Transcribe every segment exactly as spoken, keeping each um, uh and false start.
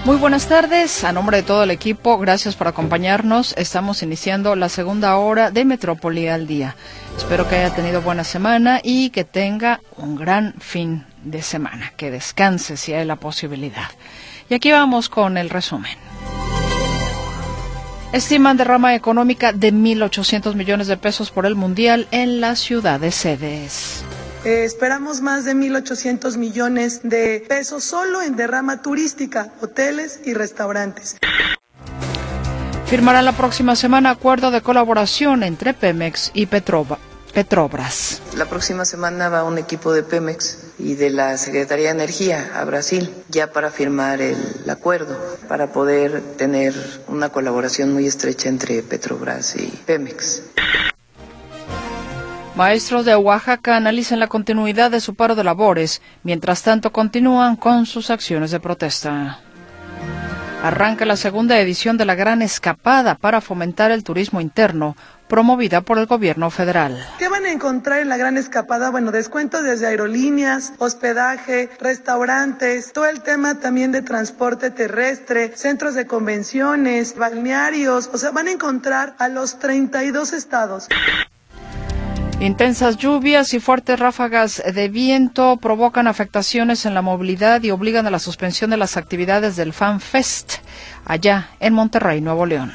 Muy buenas tardes, a nombre de todo el equipo, gracias por acompañarnos. Estamos iniciando la segunda hora de Metrópoli al Día. Espero que haya tenido buena semana y que tenga un gran fin de semana, que descanse si hay la posibilidad. Y aquí vamos con el resumen. Estiman derrama económica de mil ochocientos millones de pesos por el Mundial en las ciudades sedes. Eh, esperamos más de mil ochocientos millones de pesos solo en derrama turística, hoteles y restaurantes. Firmarán la próxima semana acuerdo de colaboración entre Pemex y Petroba, Petrobras. La próxima semana va un equipo de Pemex y de la Secretaría de Energía a Brasil ya para firmar el acuerdo, para poder tener una colaboración muy estrecha entre Petrobras y Pemex. Maestros de Oaxaca analizan la continuidad de su paro de labores, mientras tanto continúan con sus acciones de protesta. Arranca la segunda edición de la Gran Escapada para fomentar el turismo interno, promovida por el gobierno federal. ¿Qué van a encontrar en la Gran Escapada? Bueno, descuento desde aerolíneas, hospedaje, restaurantes, todo el tema también de transporte terrestre, centros de convenciones, balnearios, o sea, van a encontrar a los treinta y dos estados. Intensas lluvias y fuertes ráfagas de viento provocan afectaciones en la movilidad y obligan a la suspensión de las actividades del Fan Fest allá en Monterrey, Nuevo León.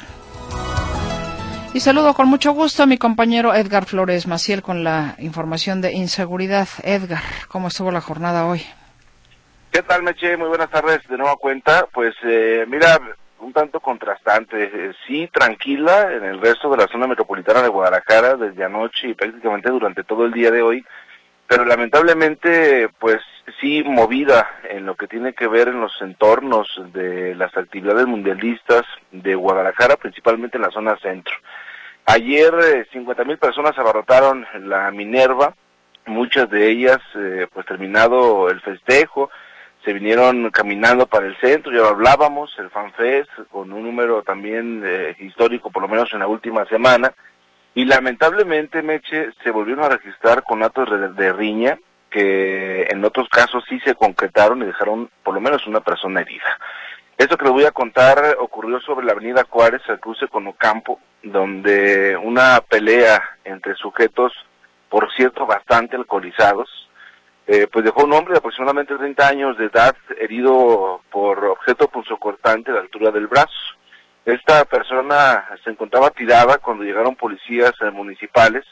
Y saludo con mucho gusto a mi compañero Edgar Flores Maciel con la información de inseguridad. Edgar, ¿cómo estuvo la jornada hoy? ¿Qué tal, Meche? Muy buenas tardes de nueva cuenta. Pues eh, mira, un tanto contrastante, eh, sí tranquila en el resto de la zona metropolitana de Guadalajara desde anoche y prácticamente durante todo el día de hoy, pero lamentablemente pues sí movida en lo que tiene que ver en los entornos de las actividades mundialistas de Guadalajara, principalmente en la zona centro. Ayer eh, cincuenta mil personas abarrotaron la Minerva, muchas de ellas eh, pues terminado el festejo, se vinieron caminando para el centro, ya lo hablábamos, el FanFest, con un número también eh, histórico, por lo menos en la última semana, y lamentablemente, Meche, se volvieron a registrar con actos de, de riña, que en otros casos sí se concretaron y dejaron por lo menos una persona herida. Esto que les voy a contar ocurrió sobre la avenida Juárez, al cruce con Ocampo, donde una pelea entre sujetos, por cierto, bastante alcoholizados, Eh, pues dejó un hombre de aproximadamente treinta años de edad herido por objeto punzocortante a la altura del brazo. Esta persona se encontraba tirada cuando llegaron policías eh, municipales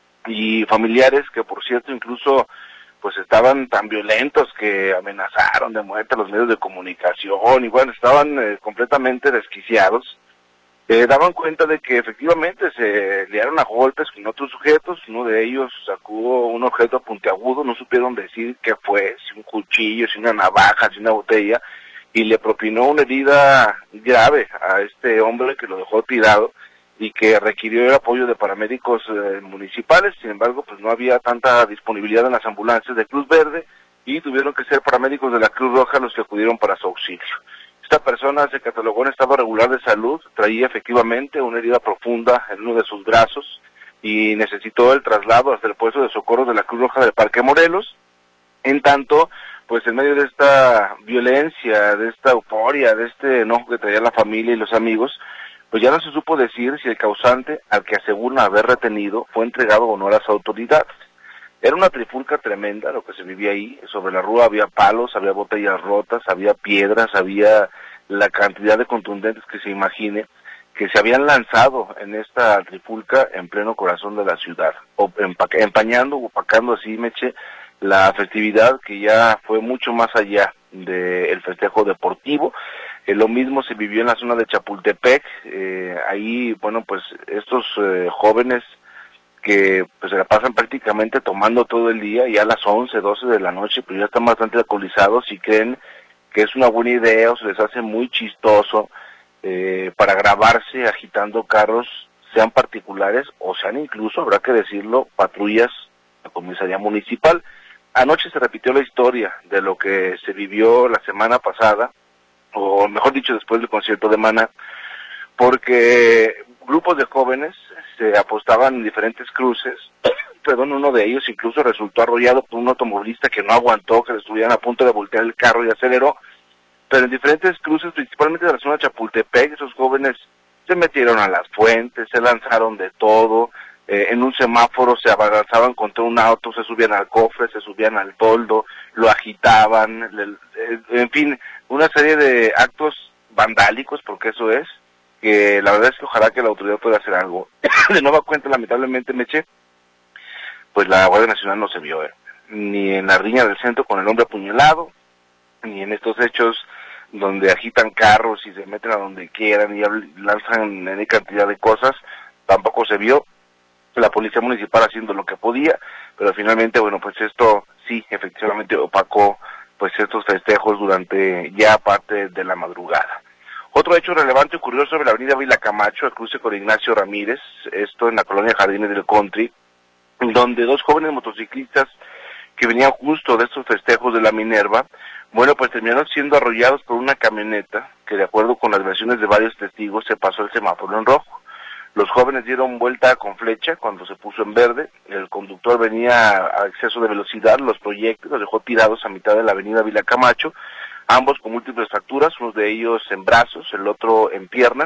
y familiares que, por cierto, incluso pues estaban tan violentos que amenazaron de muerte a los medios de comunicación y bueno, estaban eh, completamente desquiciados. Eh, daban cuenta de que efectivamente se liaron a golpes con otros sujetos, uno de ellos sacó un objeto puntiagudo, no supieron decir qué fue, si un cuchillo, si una navaja, si una botella, y le propinó una herida grave a este hombre que lo dejó tirado y que requirió el apoyo de paramédicos eh, municipales. Sin embargo, pues no había tanta disponibilidad en las ambulancias de Cruz Verde y tuvieron que ser paramédicos de la Cruz Roja los que acudieron para su auxilio. Esta persona se catalogó en estado regular de salud, traía efectivamente una herida profunda en uno de sus brazos y necesitó el traslado hasta el puesto de socorro de la Cruz Roja del Parque Morelos. En tanto, pues en medio de esta violencia, de esta euforia, de este enojo que traía la familia y los amigos, pues ya no se supo decir si el causante, al que aseguran haber retenido, fue entregado o no a las autoridades. Era una trifulca tremenda lo que se vivía ahí. Sobre la rúa había palos, había botellas rotas, había piedras, había la cantidad de contundentes que se imagine, que se habían lanzado en esta trifulca en pleno corazón de la ciudad, o empañando o opacando así, Meche, la festividad que ya fue mucho más allá del festejo deportivo. Eh, lo mismo se vivió en la zona de Chapultepec. Eh, ahí, bueno, pues estos eh, jóvenes que pues se la pasan prácticamente tomando todo el día, y a las once, doce de la noche, pues ya están bastante alcoholizados y creen que es una buena idea o se les hace muy chistoso eh, para grabarse agitando carros, sean particulares o sean incluso, habrá que decirlo, patrullas de la comisaría municipal. Anoche se repitió la historia de lo que se vivió la semana pasada, o mejor dicho, después del concierto de Maná, porque grupos de jóvenes se apostaban en diferentes cruces, perdón, uno de ellos incluso resultó arrollado por un automovilista que no aguantó, que le estuvieran a punto de voltear el carro y aceleró, pero en diferentes cruces, principalmente de la zona de Chapultepec, esos jóvenes se metieron a las fuentes, se lanzaron de todo, eh, en un semáforo se abalanzaban contra un auto, se subían al cofre, se subían al toldo, lo agitaban, le, eh, en fin, una serie de actos vandálicos, porque eso es, que la verdad es que ojalá que la autoridad pueda hacer algo. De nueva cuenta, lamentablemente, Meche, pues la Guardia Nacional no se vio, eh, ni en la riña del centro con el hombre apuñalado, ni en estos hechos donde agitan carros y se meten a donde quieran y lanzan en cantidad de cosas, tampoco se vio. La policía municipal haciendo lo que podía, pero finalmente, bueno, pues esto sí, efectivamente opacó pues estos festejos durante ya parte de la madrugada. Otro hecho relevante ocurrió sobre la avenida Vila Camacho, al cruce con Ignacio Ramírez, esto en la colonia Jardines del Country, donde dos jóvenes motociclistas que venían justo de estos festejos de la Minerva, bueno, pues terminaron siendo arrollados por una camioneta que, de acuerdo con las versiones de varios testigos, se pasó el semáforo en rojo. Los jóvenes dieron vuelta con flecha cuando se puso en verde, el conductor venía a exceso de velocidad, los proyectos los dejó tirados a mitad de la avenida Vila Camacho, ambos con múltiples fracturas, uno de ellos en brazos, el otro en piernas,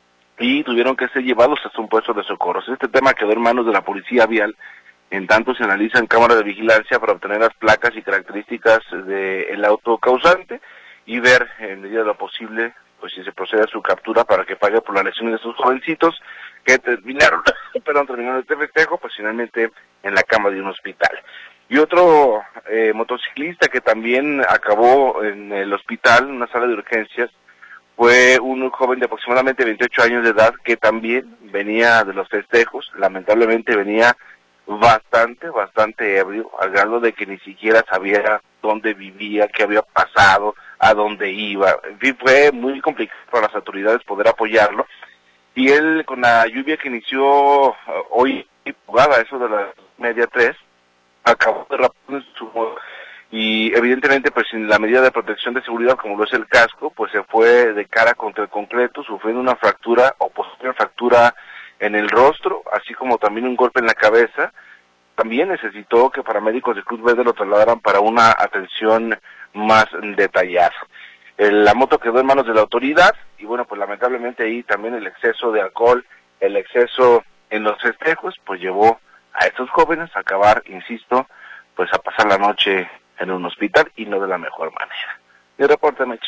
y tuvieron que ser llevados hasta un puesto de socorros. Este tema quedó en manos de la policía vial, en tanto se analizan cámaras de vigilancia para obtener las placas y características del auto causante y ver, en medida de lo posible, pues si se procede a su captura para que pague por las lesiones de estos jovencitos que terminaron, perdón, terminaron este festejo, pues finalmente en la cama de un hospital. Y otro eh, motociclista que también acabó en el hospital, en una sala de urgencias, fue un joven de aproximadamente veintiocho años de edad que también venía de los festejos, lamentablemente venía bastante, bastante ebrio, al grado de que ni siquiera sabía dónde vivía, qué había pasado, a dónde iba. En fin, fue muy complicado para las autoridades poder apoyarlo. Y él, con la lluvia que inició uh, hoy, jugada eso de las media tres, acabó derrapando en su modo. Y evidentemente, pues sin la medida de protección de seguridad, como lo es el casco, pues se fue de cara contra el concreto, sufriendo una fractura o posterior fractura en el rostro, así como también un golpe en la cabeza. También necesitó que paramédicos de Cruz Verde lo trasladaran para una atención más detallada. La moto quedó en manos de la autoridad y bueno, pues lamentablemente ahí también el exceso de alcohol, el exceso en los festejos, pues llevó a estos jóvenes a acabar, insisto, pues a pasar la noche en un hospital y no de la mejor manera. Mi reporte, Meche.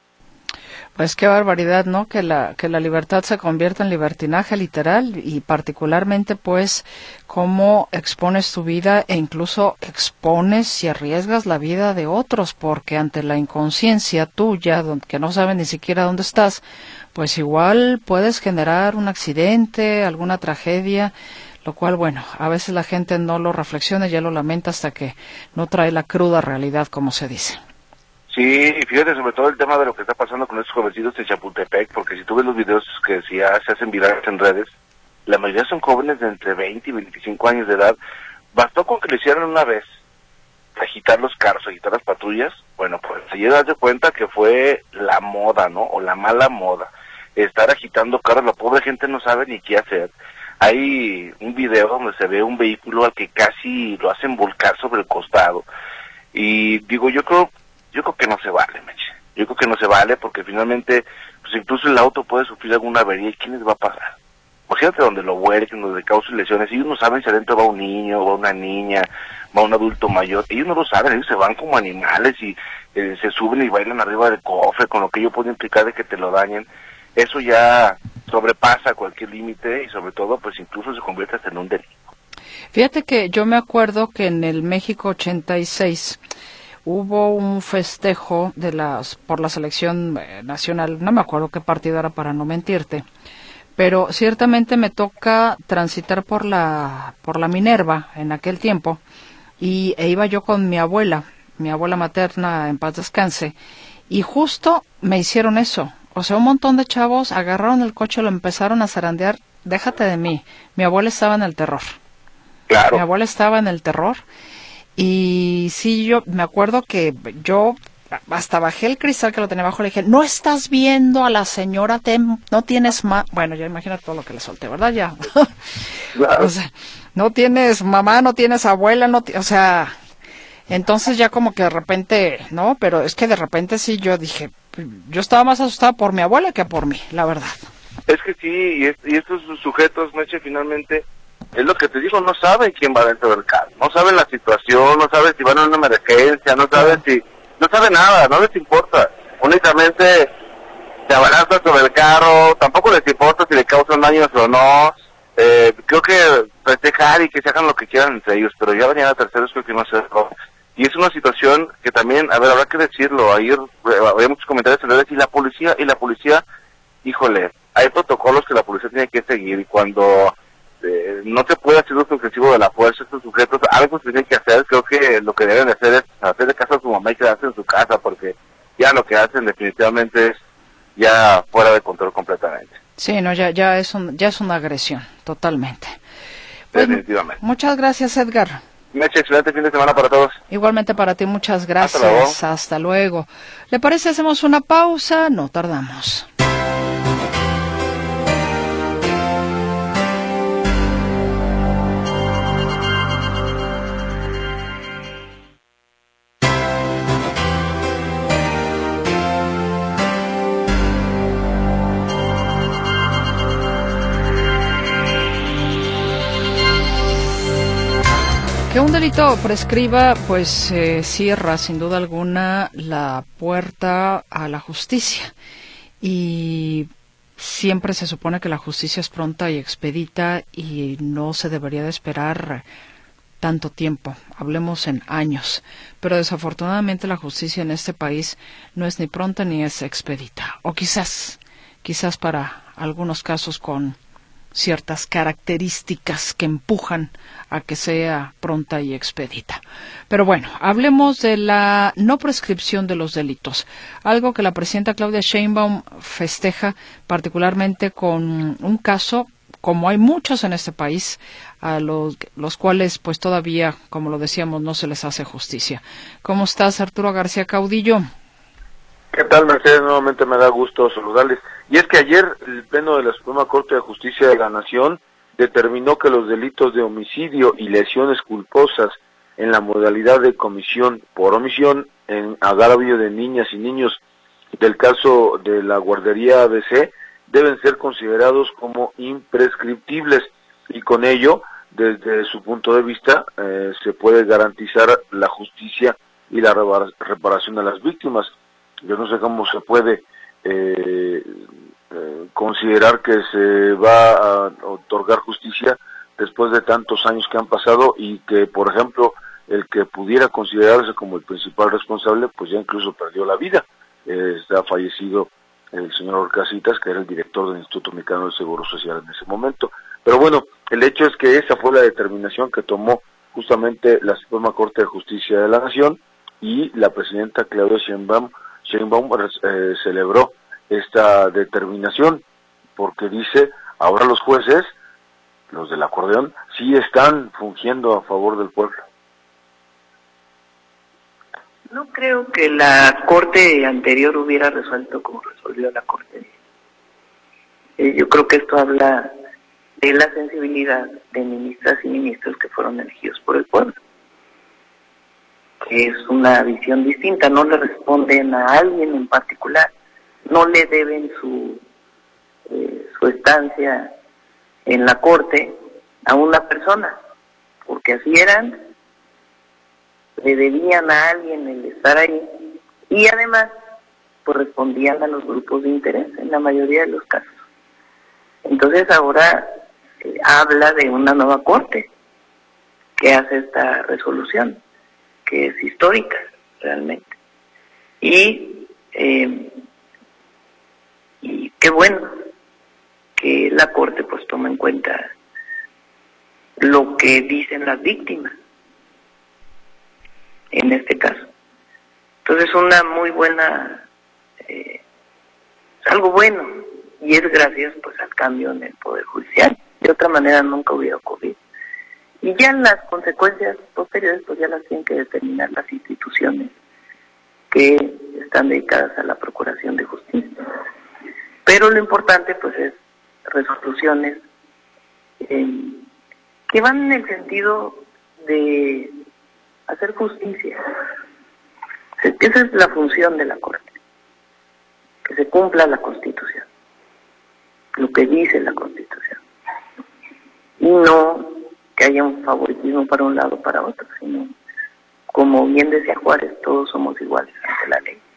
Pues qué barbaridad, ¿no? Que la que la libertad se convierta en libertinaje literal y particularmente, pues, cómo expones tu vida e incluso expones y arriesgas la vida de otros, porque ante la inconsciencia tuya, que no sabes ni siquiera dónde estás, pues igual puedes generar un accidente, alguna tragedia, lo cual, bueno, a veces la gente no lo reflexiona y ya lo lamenta hasta que no trae la cruda realidad, como se dice. Sí, fíjate sobre todo el tema de lo que está pasando con estos jovencitos de Chapultepec, porque si tú ves los videos que si ya se hacen virales en redes, la mayoría son jóvenes de entre veinte y veinticinco años de edad. Bastó con que lo hicieran una vez, agitar los carros, agitar las patrullas, bueno, pues se llega a darse cuenta que fue la moda, ¿no? O la mala moda, estar agitando carros, la pobre gente no sabe ni qué hacer. Hay un video donde se ve un vehículo al que casi lo hacen volcar sobre el costado, y digo, yo creo Yo creo que no se vale, Meche. Yo creo que no se vale porque finalmente, pues incluso el auto puede sufrir alguna avería y ¿quién les va a pagar? Imagínate donde lo vuelquen, donde causen lesiones. Ellos no saben si adentro va un niño, va una niña, va un adulto mayor. Ellos no lo saben, ellos se van como animales y eh, se suben y bailan arriba del cofre, con lo que ello puede implicar de que te lo dañen. Eso ya sobrepasa cualquier límite y sobre todo, pues incluso se convierte hasta en un delito. Fíjate que yo me acuerdo que en el México ochenta y seis hubo un festejo de las por la selección nacional, no me acuerdo qué partido era para no mentirte, pero ciertamente me toca transitar por la por la Minerva en aquel tiempo y e iba yo con mi abuela, mi abuela materna, en paz descanse, y justo me hicieron eso. O sea, un montón de chavos agarraron el coche, lo empezaron a zarandear. Déjate de mí, mi abuela estaba en el terror. Claro. Mi abuela estaba en el terror. Y sí, yo me acuerdo que yo hasta bajé el cristal que lo tenía abajo, le dije, no estás viendo a la señora, te, no tienes más, bueno, ya imagínate todo lo que le solté, ¿verdad? Ya, Claro. O sea, no tienes mamá, no tienes abuela, no, o sea, entonces ya como que de repente, no, pero es que de repente sí yo dije, yo estaba más asustada por mi abuela que por mí, la verdad. Es que sí, y, es, y estos sujetos, Meche, finalmente, es lo que te digo, no saben quién va dentro del carro, no saben la situación, no saben si van a una emergencia, no saben si, no saben nada, no les importa, únicamente se abalanzan sobre el carro, tampoco les importa si le causan daños o no. Eh, creo que festejar y que se hagan lo que quieran entre ellos, pero ya venían a terceros, creo que no se dejó. Y es una situación que también, a ver, habrá que decirlo, ayer eh, había muchos comentarios en redes, y la policía, y la policía, híjole, hay protocolos que la policía tiene que seguir, y cuando eh, no se puede hacer uso excesivo de la fuerza, estos sujetos, algo se tiene que hacer. Creo que lo que deben de hacer es hacer de caso a su mamá y quedarse en su casa, porque ya lo que hacen definitivamente es ya fuera de control completamente. Sí, no, ya ya es un, ya es una agresión, totalmente. Pues, definitivamente. Muchas gracias, Edgar. Meche, excelente fin de semana para todos. Igualmente para ti, muchas gracias. Hasta luego. Hasta luego. ¿Le parece hacemos una pausa? No tardamos. Que un delito prescriba, pues eh, cierra sin duda alguna la puerta a la justicia. Y siempre se supone que la justicia es pronta y expedita y no se debería de esperar tanto tiempo, hablemos en años. Pero desafortunadamente la justicia en este país no es ni pronta ni es expedita. O quizás, quizás para algunos casos con ciertas características que empujan a que sea pronta y expedita. Pero bueno, hablemos de la no prescripción de los delitos, algo que la presidenta Claudia Sheinbaum festeja particularmente con un caso, como hay muchos en este país, a los, los cuales pues todavía, como lo decíamos, no se les hace justicia. ¿Cómo estás, Arturo García Caudillo? ¿Qué tal, Mercedes? Nuevamente me da gusto saludarles. Y es que ayer el Pleno de la Suprema Corte de Justicia de la Nación determinó que los delitos de homicidio y lesiones culposas en la modalidad de comisión por omisión en agravio de niñas y niños del caso de la guardería A B C deben ser considerados como imprescriptibles, y con ello, desde su punto de vista, eh, se puede garantizar la justicia y la reparación de las víctimas. Yo no sé cómo se puede eh, eh, considerar que se va a otorgar justicia después de tantos años que han pasado, y que, por ejemplo, el que pudiera considerarse como el principal responsable, pues ya incluso perdió la vida. Eh, está fallecido el señor Orcasitas, que era el director del Instituto Mexicano del Seguro Social en ese momento. Pero bueno, el hecho es que esa fue la determinación que tomó justamente la Suprema Corte de Justicia de la Nación, y la presidenta Claudia Sheinbaum Sheinbaum eh, celebró esta determinación, porque dice, ahora los jueces, los del acordeón, sí están fungiendo a favor del pueblo. No creo que la Corte anterior hubiera resuelto como resolvió la Corte. Eh, yo creo que esto habla de la sensibilidad de ministras y ministros que fueron elegidos por el pueblo. Que es una visión distinta, no le responden a alguien en particular, no le deben su eh, su estancia en la corte a una persona, porque así eran, le debían a alguien el estar ahí, y además pues respondían a los grupos de interés en la mayoría de los casos. Entonces ahora eh, habla de una nueva corte que hace esta resolución, que es histórica realmente, y eh, y qué bueno que la Corte pues toma en cuenta lo que dicen las víctimas en este caso. Entonces una muy buena eh, algo bueno, y es gracias pues al cambio en el Poder Judicial. De otra manera nunca hubiera ocurrido. Y ya las consecuencias posteriores pues ya las tienen que determinar las instituciones que están dedicadas a la procuración de justicia. Pero lo importante pues es resoluciones eh, que van en el sentido de hacer justicia. Esa es la función de la Corte. que se cumpla la Constitución, lo que dice la Constitución, y no que haya un favoritismo para un lado o para otro, sino, como bien decía Juárez, todos somos iguales ante la ley.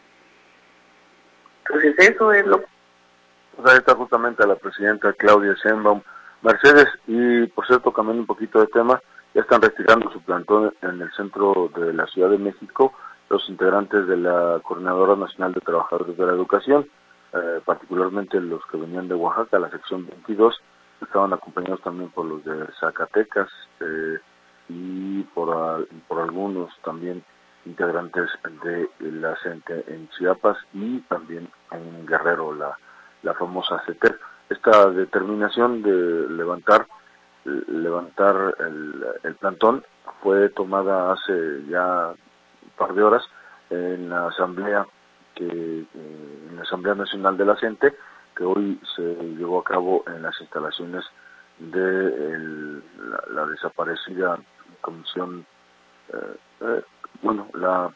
Entonces eso es lo... Pues ahí está justamente la presidenta Claudia Sheinbaum. Mercedes, y por cierto, cambiando un poquito de tema, ya están retirando su plantón en el centro de la Ciudad de México los integrantes de la Coordinadora Nacional de Trabajadores de la Educación, eh, particularmente los que venían de Oaxaca, la sección veintidós, estaban acompañados también por los de Zacatecas eh, y por, a, por algunos también integrantes de la CENTE en Chiapas y también en Guerrero, la, la famosa CETER. Esta determinación de levantar levantar el, el plantón fue tomada hace ya un par de horas en la asamblea que en la Asamblea Nacional de la CENTE, que hoy se llevó a cabo en las instalaciones de el, la, la desaparecida comisión eh, eh, bueno la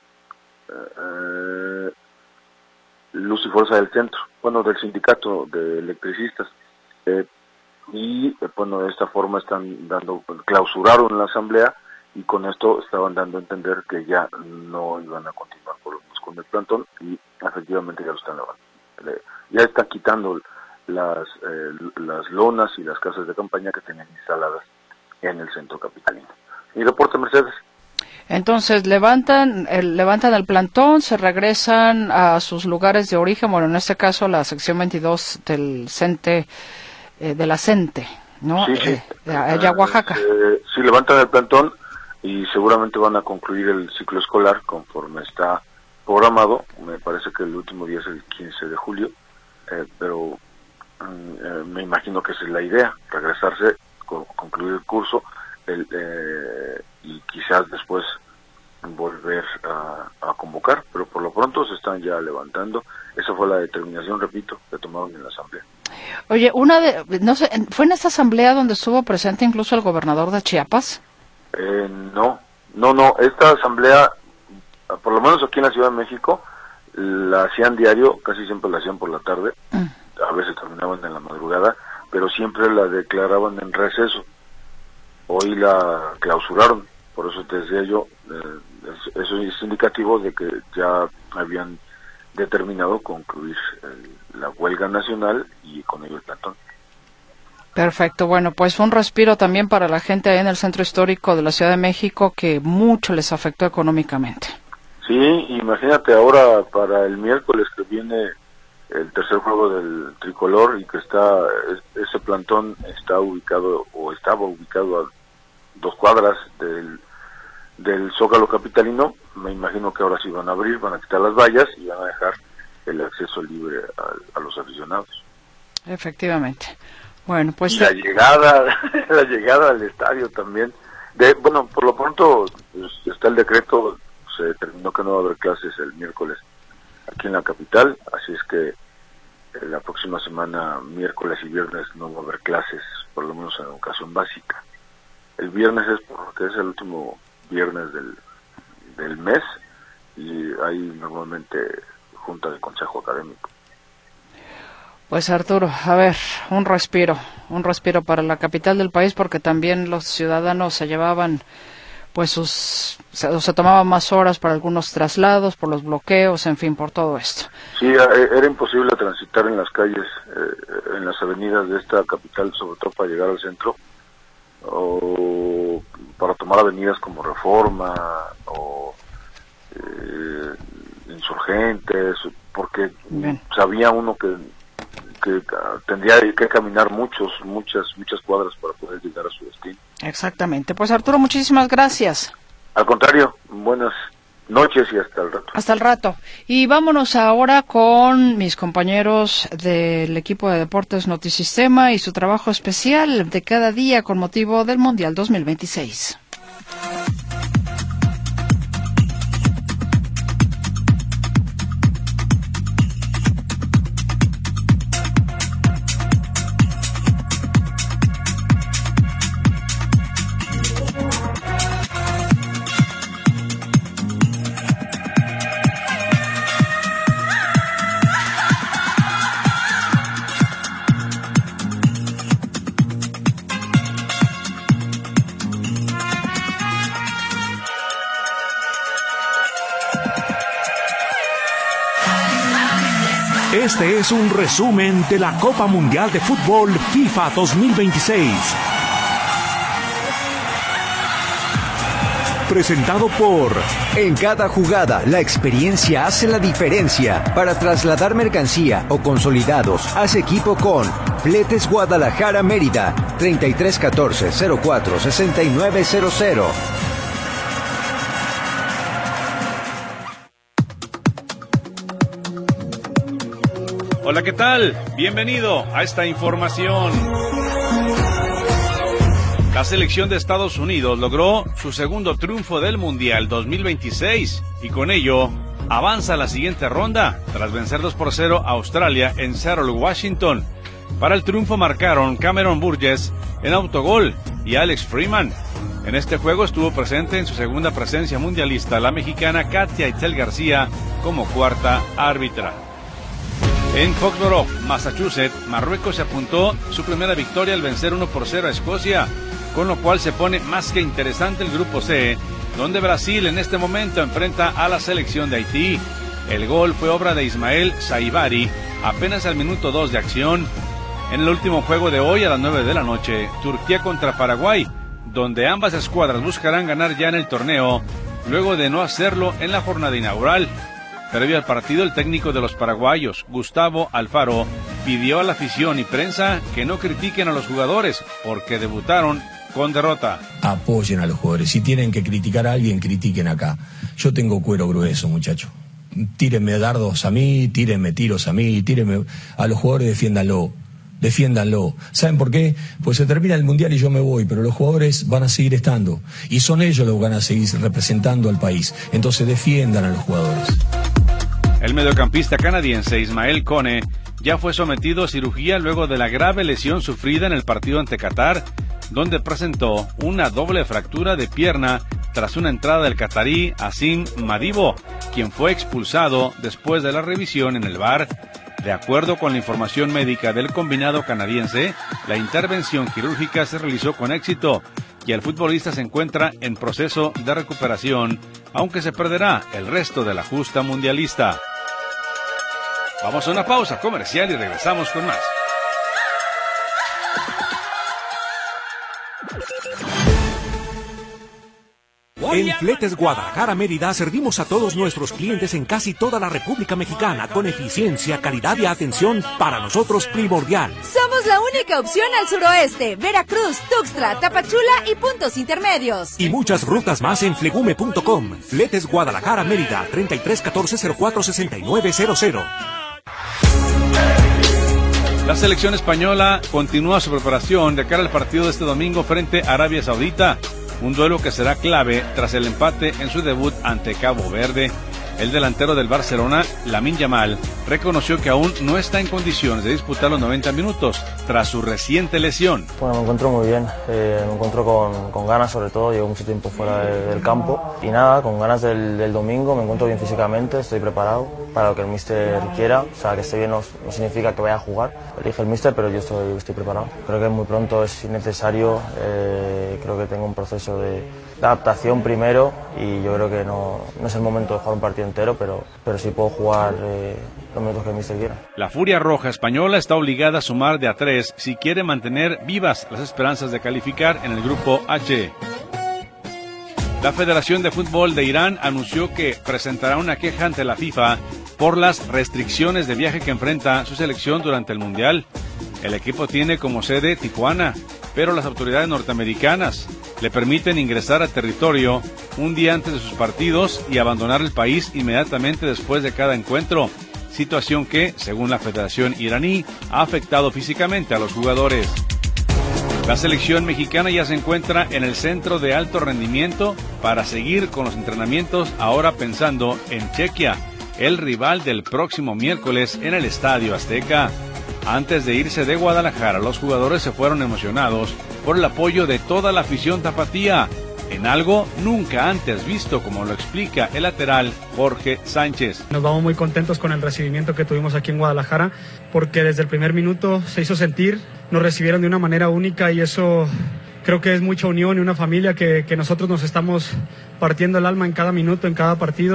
eh, Luz y Fuerza del Centro, bueno del sindicato de electricistas, eh, y eh, bueno de esta forma están dando, clausuraron la asamblea y con esto estaban dando a entender que ya no iban a continuar por lo menos con el plantón, y efectivamente ya lo están lavando, ya están quitando las eh, las lonas y las casas de campaña que tenían instaladas en el centro capitalino. Mi reporte, Mercedes. Entonces levantan el, levantan el plantón, se regresan a sus lugares de origen, bueno, en este caso la sección veintidós del CENTE, eh, de la CENTE, ¿no? Sí, sí. Eh, de allá Oaxaca. Eh, sí, levantan el plantón y seguramente van a concluir el ciclo escolar conforme está programado. Me parece que el último día es el quince de julio, eh, pero eh, me imagino que esa es la idea, regresarse, con, concluir el curso, el, eh, y quizás después volver a, a convocar, pero por lo pronto se están ya levantando. Esa fue la determinación, repito, que tomaron en la asamblea. Oye, una de, no sé, ¿fue en esta asamblea donde estuvo presente incluso el gobernador de Chiapas? Eh, no, no, no, esta asamblea, por lo menos aquí en la Ciudad de México, la hacían diario, casi siempre la hacían por la tarde, mm. a veces terminaban en la madrugada, pero siempre la declaraban en receso. Hoy la clausuraron, por eso te decía yo, eh, eso es indicativo de que ya habían determinado concluir el, la huelga nacional y con ello el plantón. Perfecto, bueno, pues un respiro también para la gente ahí en el centro histórico de la Ciudad de México, que mucho les afectó económicamente. Sí, imagínate ahora para el miércoles que viene el tercer juego del tricolor y que está, ese plantón está ubicado o estaba ubicado a dos cuadras del, del Zócalo capitalino. Me imagino que ahora sí van a abrir, van a quitar las vallas y van a dejar el acceso libre a, a los aficionados. Efectivamente. Bueno, pues y la llegada, la llegada al estadio también. De, bueno, por lo pronto pues, está el decreto, se determinó que no va a haber clases el miércoles aquí en la capital, así es que eh, la próxima semana, miércoles y viernes, no va a haber clases, por lo menos en educación básica. El viernes es porque es el último viernes del, del mes y hay normalmente junta de consejo académico. Pues Arturo, a ver, un respiro, un respiro para la capital del país, porque también los ciudadanos se llevaban, pues sus, se, se tomaban más horas para algunos traslados, por los bloqueos, en fin, por todo esto. Sí, era imposible transitar en las calles, eh, en las avenidas de esta capital, sobre todo para llegar al centro, o para tomar avenidas como Reforma, o eh, Insurgentes, porque Bien. sabía uno que que tendría que caminar muchos, muchas, muchas cuadras para poder llegar a su destino. Exactamente. Pues Arturo, muchísimas gracias. Al contrario, buenas noches y hasta el rato. Hasta el rato. Y vámonos ahora con mis compañeros del equipo de Deportes Notisistema y su trabajo especial de cada día con motivo del Mundial dos mil veintiséis. Este es un resumen de la Copa Mundial de Fútbol FIFA dos mil veintiséis. Presentado por... En cada jugada, la experiencia hace la diferencia. Para trasladar mercancía o consolidados, haz equipo con Fletes Guadalajara Mérida, treinta y tres catorce cero cuatro sesenta y nueve cero cero. Hola, ¿qué tal? Bienvenido a esta información. La selección de Estados Unidos logró su segundo triunfo del Mundial dos mil veintiséis y con ello avanza a la siguiente ronda tras vencer dos por cero a Australia en Seattle, Washington. Para el triunfo marcaron Cameron Burgess en autogol y Alex Freeman. En este juego estuvo presente en su segunda presencia mundialista la mexicana Katia Itzel García como cuarta árbitra. En Foxborough, Massachusetts, Marruecos se apuntó su primera victoria al vencer uno por cero a Escocia, con lo cual se pone más que interesante el grupo C, donde Brasil en este momento enfrenta a la selección de Haití. El gol fue obra de Ismael Saibari apenas al minuto dos de acción. En el último juego de hoy a las nueve de la noche, Turquía contra Paraguay, donde ambas escuadras buscarán ganar ya en el torneo, luego de no hacerlo en la jornada inaugural. Previo al partido, el técnico de los paraguayos, Gustavo Alfaro, pidió a la afición y prensa que no critiquen a los jugadores porque debutaron con derrota. Apoyen a los jugadores. Si tienen que criticar a alguien, critiquen acá. Yo tengo cuero grueso, muchacho. Tírenme dardos a mí, tírenme tiros a mí, tírenme a los jugadores, defiéndanlo. Defiéndanlo. ¿Saben por qué? Pues se termina el Mundial y yo me voy, pero los jugadores van a seguir estando. Y son ellos los que van a seguir representando al país. Entonces defiendan a los jugadores. El mediocampista canadiense Ismael Kone ya fue sometido a cirugía luego de la grave lesión sufrida en el partido ante Qatar, donde presentó una doble fractura de pierna tras una entrada del catarí Asim Madibo, quien fue expulsado después de la revisión en el V A R. De acuerdo con la información médica del combinado canadiense, la intervención quirúrgica se realizó con éxito y el futbolista se encuentra en proceso de recuperación, aunque se perderá el resto de la justa mundialista. Vamos a una pausa comercial y regresamos con más. En Fletes Guadalajara Mérida servimos a todos nuestros clientes en casi toda la República Mexicana con eficiencia, calidad y atención para nosotros primordial. Somos la única opción al suroeste, Veracruz, Tuxtla, Tapachula y puntos intermedios. Y muchas rutas más en flegume punto com. Fletes Guadalajara Mérida, treinta y tres catorce cero cuatro sesenta y nueve cero cero. La selección española continúa su preparación de cara al partido de este domingo frente a Arabia Saudita, un duelo que será clave tras el empate en su debut ante Cabo Verde. El delantero del Barcelona, Lamine Yamal, reconoció que aún no está en condiciones de disputar los noventa minutos tras su reciente lesión. Bueno, me encuentro muy bien, eh, me encuentro con, con ganas sobre todo, llevo mucho tiempo fuera de, del campo y nada, con ganas del, del domingo, me encuentro bien físicamente, estoy preparado para lo que el míster quiera, o sea, que esté bien no, no significa que vaya a jugar, elige el míster, pero yo estoy, estoy preparado. Creo que muy pronto es innecesario, eh, creo que tengo un proceso de, de adaptación primero y yo creo que no, no es el momento de jugar un partido entero, pero, pero sí puedo jugar eh, los minutos que el míster quiera. La Furia Roja española está obligada a sumar de a tres si quiere mantener vivas las esperanzas de calificar en el grupo H. La Federación de Fútbol de Irán anunció que presentará una queja ante la FIFA por las restricciones de viaje que enfrenta su selección durante el Mundial. El equipo tiene como sede Tijuana, pero las autoridades norteamericanas le permiten ingresar a territorio un día antes de sus partidos y abandonar el país inmediatamente después de cada encuentro, situación que, según la Federación iraní, ha afectado físicamente a los jugadores. La selección mexicana ya se encuentra en el centro de alto rendimiento para seguir con los entrenamientos, ahora pensando en Chequia, el rival del próximo miércoles en el Estadio Azteca. Antes de irse de Guadalajara, los jugadores se fueron emocionados por el apoyo de toda la afición tapatía, en algo nunca antes visto, como lo explica el lateral Jorge Sánchez. Nos vamos muy contentos con el recibimiento que tuvimos aquí en Guadalajara, porque desde el primer minuto se hizo sentir, nos recibieron de una manera única y eso creo que es mucha unión y una familia que, que nosotros nos estamos partiendo el alma en cada minuto, en cada partido.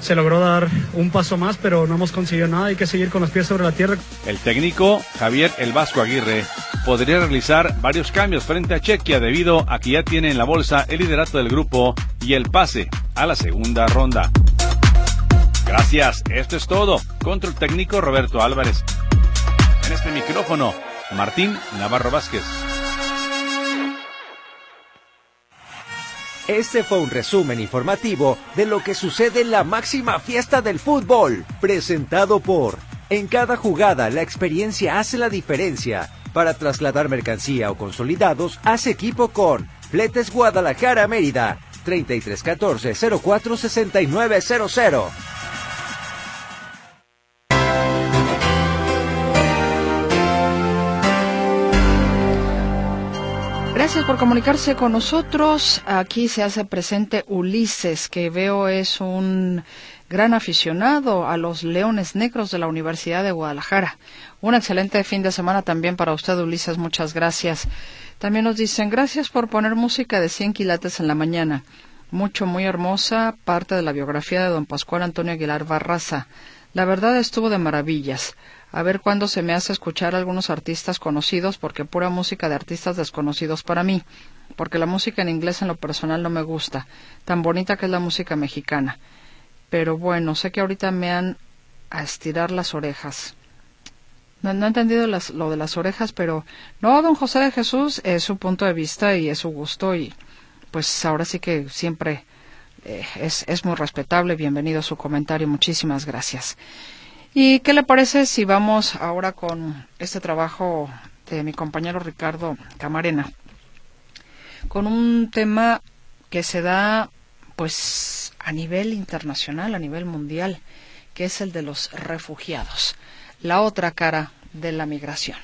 se logró dar un paso más, pero no hemos conseguido nada, hay que seguir con los pies sobre la tierra. El técnico Javier El Vasco Aguirre podría realizar varios cambios frente a Chequia debido a que ya tiene en la bolsa el liderato del grupo y el pase a la segunda ronda. Gracias, esto es todo. Control técnico Roberto Álvarez. En este micrófono, Martín Navarro Vázquez. Este fue un resumen informativo de lo que sucede en la máxima fiesta del fútbol, presentado por En cada jugada la experiencia hace la diferencia. Para trasladar mercancía o consolidados, haz equipo con Fletes Guadalajara Mérida, treinta y tres catorce cero cuatro sesenta y nueve cero cero. Gracias por comunicarse con nosotros. Aquí se hace presente Ulises, que veo es un gran aficionado a los Leones Negros de la Universidad de Guadalajara. Un excelente fin de semana también para usted, Ulises. Muchas gracias. También nos dicen, gracias por poner música de cien quilates en la mañana. Mucho, muy hermosa, parte de la biografía de don Pascual Antonio Aguilar Barraza. La verdad estuvo de maravillas. A ver cuándo se me hace escuchar a algunos artistas conocidos, porque pura música de artistas desconocidos para mí, porque la música en inglés en lo personal no me gusta, tan bonita que es la música mexicana. Pero bueno, sé que ahorita me han a estirar las orejas. No, no he entendido las, lo de las orejas, pero no, don José de Jesús, es su punto de vista y es su gusto, y pues ahora sí que siempre eh, es, es muy respetable. Bienvenido a su comentario, muchísimas gracias. ¿Y qué le parece si vamos ahora con este trabajo de mi compañero Ricardo Camarena? Con un tema que se da pues a nivel internacional, a nivel mundial, que es el de los refugiados, la otra cara de la migración.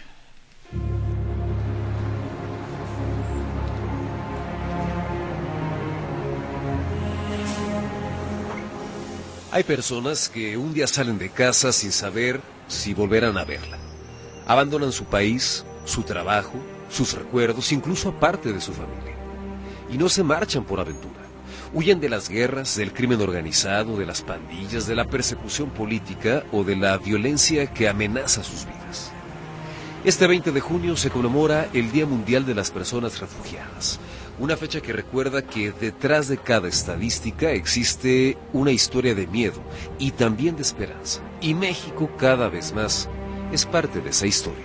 Hay personas que un día salen de casa sin saber si volverán a verla. Abandonan su país, su trabajo, sus recuerdos, incluso parte de su familia. Y no se marchan por aventura. Huyen de las guerras, del crimen organizado, de las pandillas, de la persecución política o de la violencia que amenaza sus vidas. Este veinte de junio se conmemora el Día Mundial de las Personas Refugiadas. Una fecha que recuerda que detrás de cada estadística existe una historia de miedo y también de esperanza. Y México cada vez más es parte de esa historia.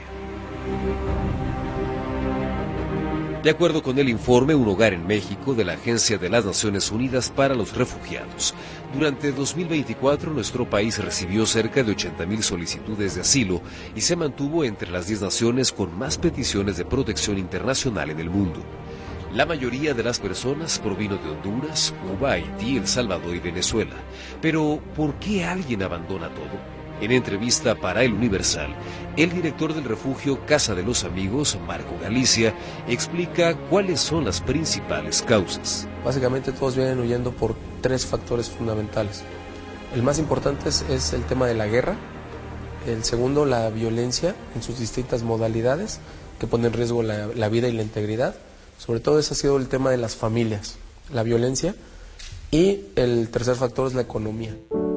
De acuerdo con el informe Un Hogar en México de la Agencia de las Naciones Unidas para los Refugiados, durante dos mil veinticuatro nuestro país recibió cerca de ochenta mil solicitudes de asilo y se mantuvo entre las diez naciones con más peticiones de protección internacional en el mundo. La mayoría de las personas provino de Honduras, Cuba, Haití, El Salvador y Venezuela. Pero, ¿por qué alguien abandona todo? En entrevista para El Universal, el director del refugio Casa de los Amigos, Marco Galicia, explica cuáles son las principales causas. Básicamente todos vienen huyendo por tres factores fundamentales. El más importante es, es el tema de la guerra. El segundo, la violencia en sus distintas modalidades, que pone en riesgo la, la vida y la integridad. Sobre todo ese ha sido el tema de las familias, la violencia, y el tercer factor es la economía.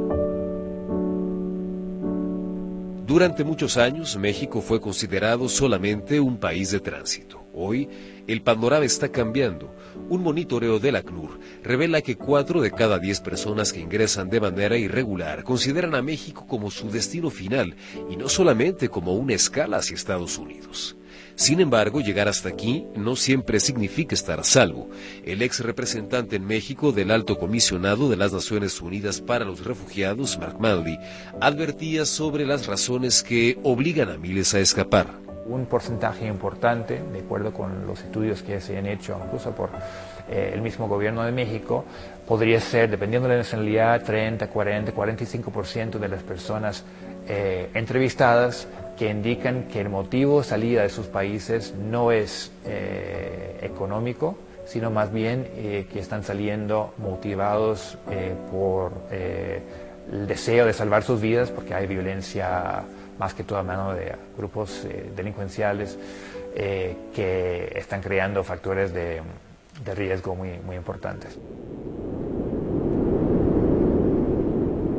Durante muchos años, México fue considerado solamente un país de tránsito. Hoy, el panorama está cambiando. Un monitoreo del ACNUR revela que cuatro de cada diez personas que ingresan de manera irregular consideran a México como su destino final y no solamente como una escala hacia Estados Unidos. Sin embargo, llegar hasta aquí no siempre significa estar a salvo. El ex representante en México del Alto Comisionado de las Naciones Unidas para los Refugiados, Mark Manley, advertía sobre las razones que obligan a miles a escapar. Un porcentaje importante, de acuerdo con los estudios que se han hecho incluso por eh, el mismo gobierno de México, podría ser, dependiendo de la nacionalidad, treinta, cuarenta, cuarenta y cinco por ciento de las personas eh, entrevistadas que indican que el motivo de salida de sus países no es eh, económico, sino más bien eh, que están saliendo motivados eh, por eh, el deseo de salvar sus vidas, porque hay violencia más que todo a mano de grupos eh, delincuenciales eh, que están creando factores de, de riesgo muy, muy importantes.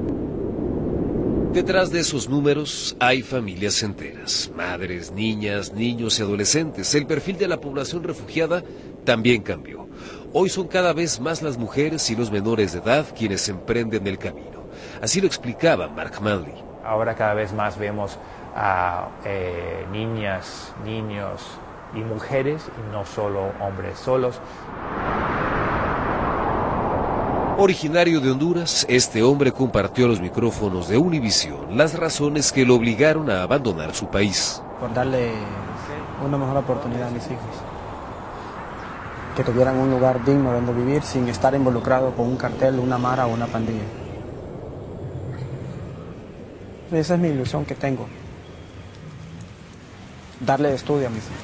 Detrás de esos números hay familias enteras, madres, niñas, niños y adolescentes. El perfil de la población refugiada también cambió. Hoy son cada vez más las mujeres y los menores de edad quienes emprenden el camino. Así lo explicaba Mark Manley. Ahora cada vez más vemos a eh, niñas, niños y mujeres, y no solo hombres solos. Originario de Honduras, este hombre compartió a los micrófonos de Univisión las razones que lo obligaron a abandonar su país. Por darle una mejor oportunidad a mis hijos, que tuvieran un lugar digno donde vivir sin estar involucrado con un cartel, una mara o una pandilla. Esa es mi ilusión que tengo, darle estudio a mis hijos.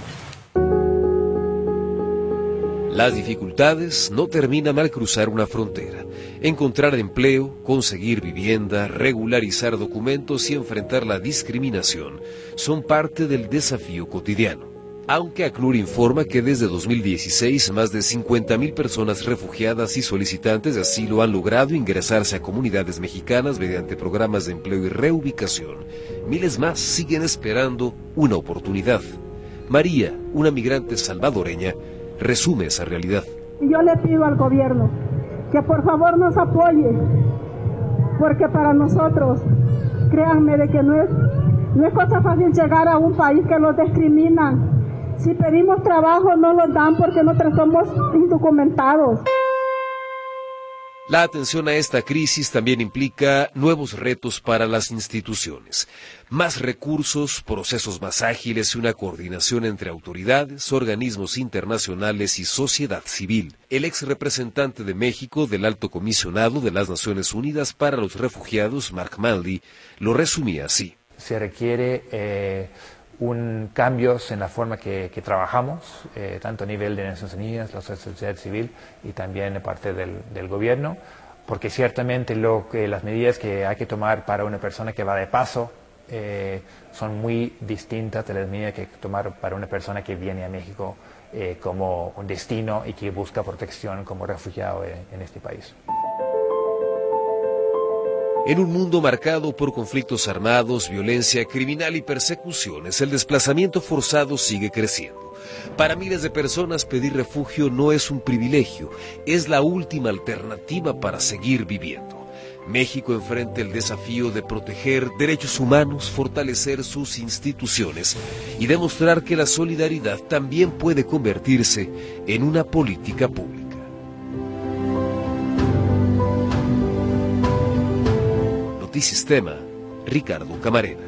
Las dificultades no terminan al cruzar una frontera. Encontrar empleo, conseguir vivienda, regularizar documentos y enfrentar la discriminación son parte del desafío cotidiano. Aunque ACNUR informa que desde dos mil dieciséis más de cincuenta mil personas refugiadas y solicitantes de asilo han logrado ingresarse a comunidades mexicanas mediante programas de empleo y reubicación, miles más siguen esperando una oportunidad. María, una migrante salvadoreña, resume esa realidad. Yo le pido al gobierno que por favor nos apoye, porque para nosotros, créanme de que no es, no es cosa fácil llegar a un país que los discriminan. Si pedimos trabajo no los dan porque nosotros somos indocumentados. La atención a esta crisis también implica nuevos retos para las instituciones. Más recursos, procesos más ágiles y una coordinación entre autoridades, organismos internacionales y sociedad civil. El ex representante de México del Alto Comisionado de las Naciones Unidas para los Refugiados, Mark Manley, lo resumía así. Se requiere eh, un cambios en la forma que, que trabajamos, eh, tanto a nivel de Naciones Unidas, la sociedad civil y también de parte del, del gobierno, porque ciertamente lo que, las medidas que hay que tomar para una persona que va de paso eh, son muy distintas de las medidas que hay que tomar para una persona que viene a México eh, como un destino y que busca protección como refugiado en, en este país. En un mundo marcado por conflictos armados, violencia criminal y persecuciones, el desplazamiento forzado sigue creciendo. Para miles de personas pedir refugio no es un privilegio, es la última alternativa para seguir viviendo. México enfrenta el desafío de proteger derechos humanos, fortalecer sus instituciones y demostrar que la solidaridad también puede convertirse en una política pública. Sistema, Ricardo Camarena.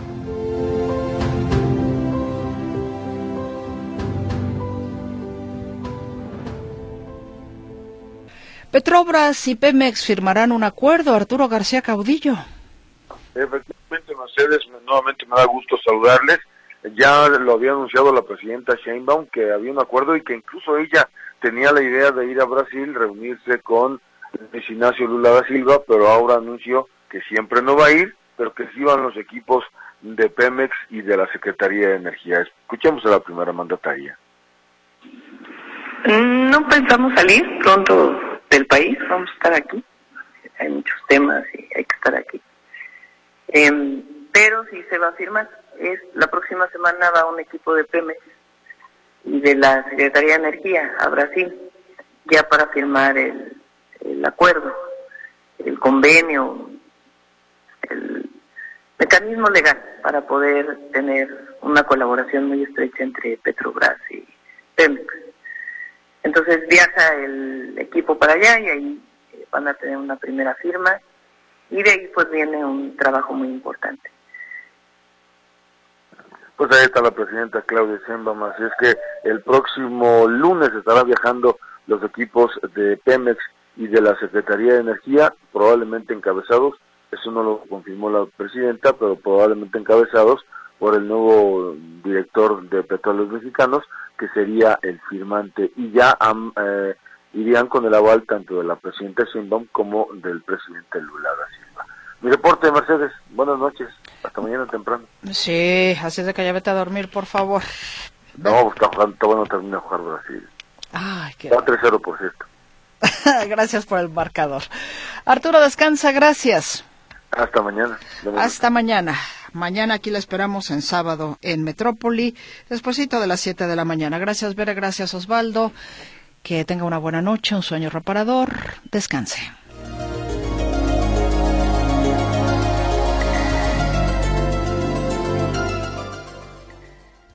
Petrobras y Pemex firmarán un acuerdo. Arturo García Caudillo. Efectivamente, Mercedes, nuevamente me da gusto saludarles. Ya lo había anunciado la presidenta Sheinbaum que había un acuerdo y que incluso ella tenía la idea de ir a Brasil, reunirse con Luis Ignacio Lula da Silva, pero ahora anunció que siempre no va a ir, pero que sí van los equipos de Pemex y de la Secretaría de Energía. Escuchemos a la primera mandataria. No pensamos salir pronto del país, vamos a estar aquí. Hay muchos temas y hay que estar aquí. Eh, pero sí se va a firmar. Es, la próxima semana va un equipo de Pemex y de la Secretaría de Energía a Brasil, ya para firmar el, el acuerdo, el convenio, el mecanismo legal para poder tener una colaboración muy estrecha entre Petrobras y Pemex. Entonces viaja el equipo para allá y ahí van a tener una primera firma y de ahí pues viene un trabajo muy importante. Pues ahí está la presidenta Claudia Sheinbaum, así es que el próximo lunes estará viajando los equipos de Pemex y de la Secretaría de Energía, probablemente encabezados, eso no lo confirmó la presidenta, pero probablemente encabezados por el nuevo director de Petróleos Mexicanos, que sería el firmante, y ya um, eh, irían con el aval tanto de la presidenta Sheinbaum como del presidente Lula da Silva. Mi reporte, Mercedes, buenas noches, hasta mañana temprano. Sí, así es de que ya vete a dormir, por favor. No, está jugando, está bueno, termina de jugar Brasil. Ay, qué... Va tres cero, por cierto. Gracias por el marcador. Arturo, descansa, gracias. Hasta mañana. Hasta mañana. Mañana aquí la esperamos en sábado en Metrópoli, despuesito de las siete de la mañana. Gracias, Vera, gracias, Osvaldo. Que tenga una buena noche, un sueño reparador. Descanse.